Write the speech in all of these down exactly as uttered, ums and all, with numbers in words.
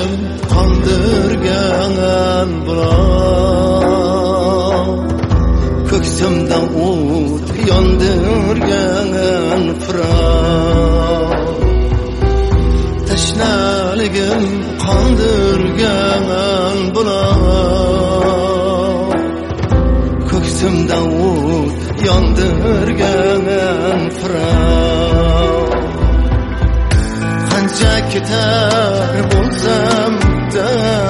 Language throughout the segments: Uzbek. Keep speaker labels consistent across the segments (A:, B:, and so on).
A: Tashnaligim qondirgan buloq, ko'ksimda o't yondirgan firoq. Tashnaligim qondirgan buloq, ko'ksimda o't yondirgan firoq. Qancha ketar bo'lsam da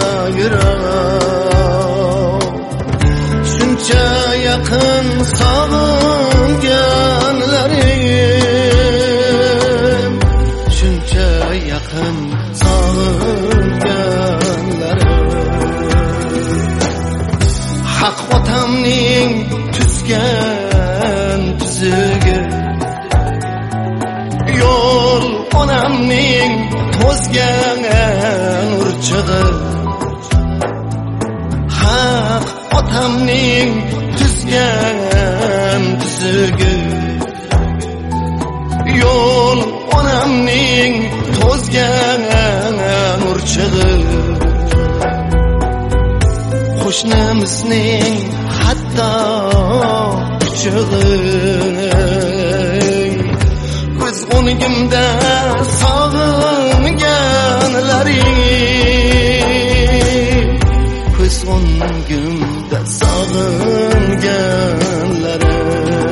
A: yiroq, shuncha yaqin sog'inganlarim, shuncha yaqin sog'inganlarim. Haq otamning tuzgan tuzugi, yo'l onamning to'zgan urchig'i. Haq otamning tuzgan tuzugi, yo'l onamning to'zgan urchig'i. Qo'shnimizning hatto kuchug'i, ko'z o'ngimda sog'inganlaring, ko'z o'ngimda sog'inganlaring.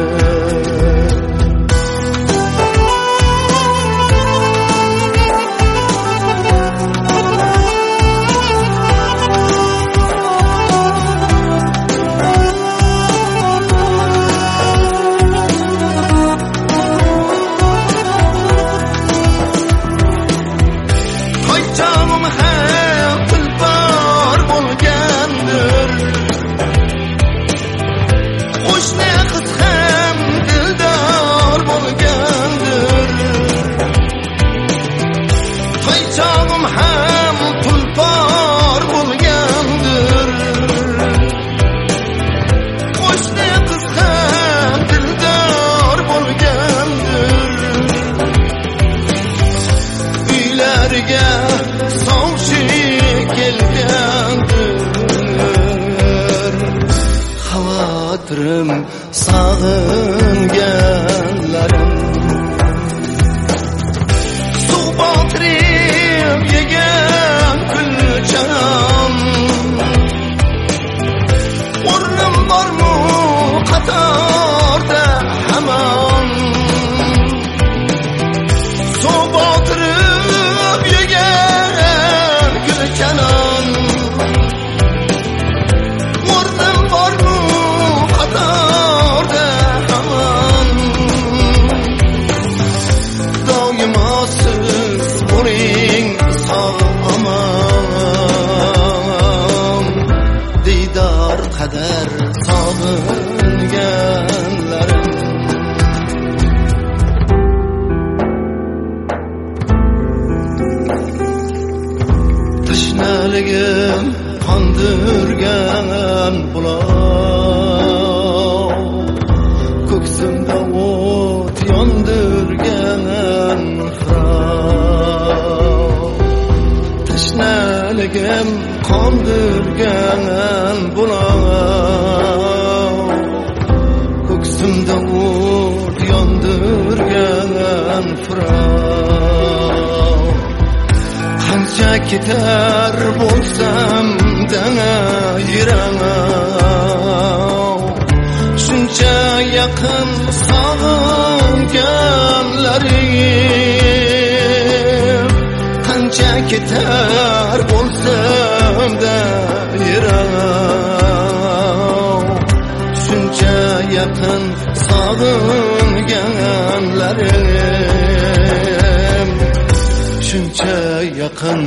A: Xavotirim sog'inganlarim, suv botirib yegan kulchanom. O'rnim bormi qatorda hamon, suv botirib yegan kulchanom. Qadar sog'inganlarim. Tashnaligim qondirgan buloq, ko'ksimda o't yondirgan firoq. Tashnaligim qondirgan buloq, ko'ksimda o't yondirgan firoq. Qancha ketar bo'lsam da yiroq, shuncha yaqin sog'inganlarim. Qancha ketar bo'lsam da yiroq, shuncha yaqin sog'inganlarim, shuncha yaqin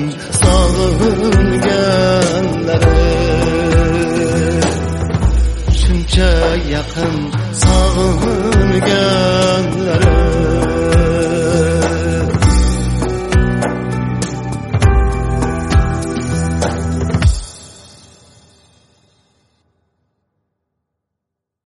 A: sog'inganlarim, shuncha yaqin sog'inganlarim.